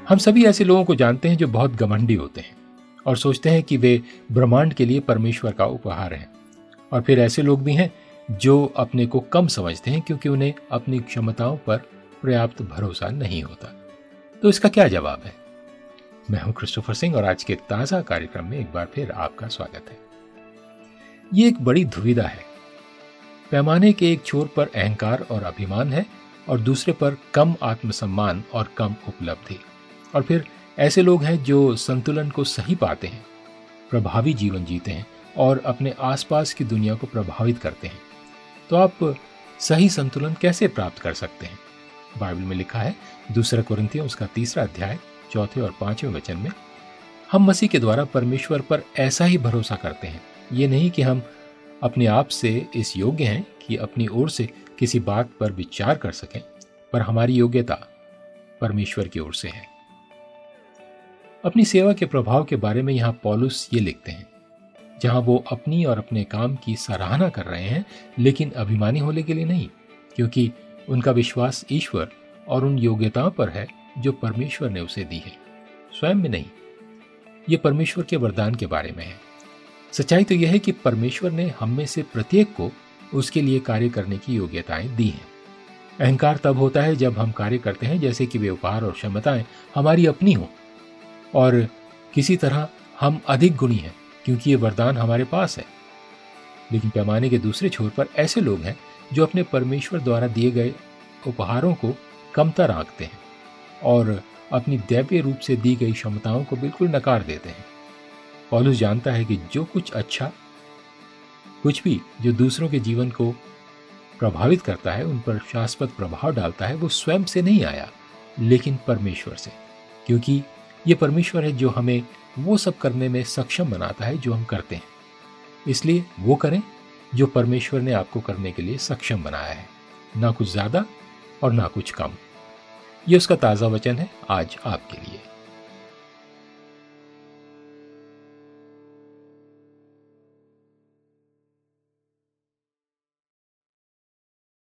हम सभी ऐसे लोगों को जानते हैं जो बहुत घमंडी होते हैं और सोचते हैं कि वे ब्रह्मांड के लिए परमेश्वर का उपहार हैं। और फिर ऐसे लोग भी हैं जो अपने को कम समझते हैं क्योंकि उन्हें अपनी क्षमताओं पर पर्याप्त भरोसा नहीं होता। तो इसका क्या जवाब है? मैं हूं क्रिस्टोफर सिंह और आज के ताजा कार्यक्रम में एक बार फिर आपका स्वागत है। ये एक बड़ी दुविधा है। पैमाने के एक छोर पर अहंकार और अभिमान है और दूसरे पर कम आत्मसम्मान और कम उपलब्धि। और फिर ऐसे लोग हैं जो संतुलन को सही पाते हैं, प्रभावी जीवन जीते हैं और अपने आसपास की दुनिया को प्रभावित करते हैं। तो आप सही संतुलन कैसे प्राप्त कर सकते हैं? बाइबल में लिखा है 2 कुरिन्थियों उसका 3 अध्याय 4 और 5 वचन में, हम मसीह के द्वारा परमेश्वर पर ऐसा ही भरोसा करते हैं। ये नहीं कि हम अपने आप से इस योग्य हैं कि अपनी ओर से किसी बात पर विचार कर सकें, पर हमारी योग्यता परमेश्वर की ओर से है। अपनी सेवा के प्रभाव के बारे में यहाँ पौलुस ये लिखते हैं, जहां वो अपनी और अपने काम की सराहना कर रहे हैं, लेकिन अभिमानी होने के लिए नहीं, क्योंकि उनका विश्वास ईश्वर और उन योग्यताओं पर है जो परमेश्वर ने उसे दी है, स्वयं में नहीं। ये परमेश्वर के वरदान के बारे में है। सच्चाई तो यह है कि परमेश्वर ने हम में से प्रत्येक को उसके लिए कार्य करने की योग्यताएं दी हैं। अहंकार तब होता है जब हम कार्य करते हैं जैसे कि वे उपहार और क्षमताएं हमारी अपनी हों और किसी तरह हम अधिक गुणी हैं क्योंकि ये वरदान हमारे पास है। लेकिन पैमाने के दूसरे छोर पर ऐसे लोग हैं जो अपने परमेश्वर द्वारा दिए गए उपहारों को कमतर आंकते हैं और अपनी दैवीय रूप से दी गई क्षमताओं को बिल्कुल नकार देते हैं। पौलुस जानता है कि जो कुछ भी जो दूसरों के जीवन को प्रभावित करता है, उन पर शाश्वत प्रभाव डालता है, वो स्वयं से नहीं आया लेकिन परमेश्वर से, क्योंकि ये परमेश्वर है जो हमें वो सब करने में सक्षम बनाता है जो हम करते हैं। इसलिए वो करें जो परमेश्वर ने आपको करने के लिए सक्षम बनाया है, ना कुछ ज्यादा और ना कुछ कम। ये उसका ताजा वचन है आज आपके लिए।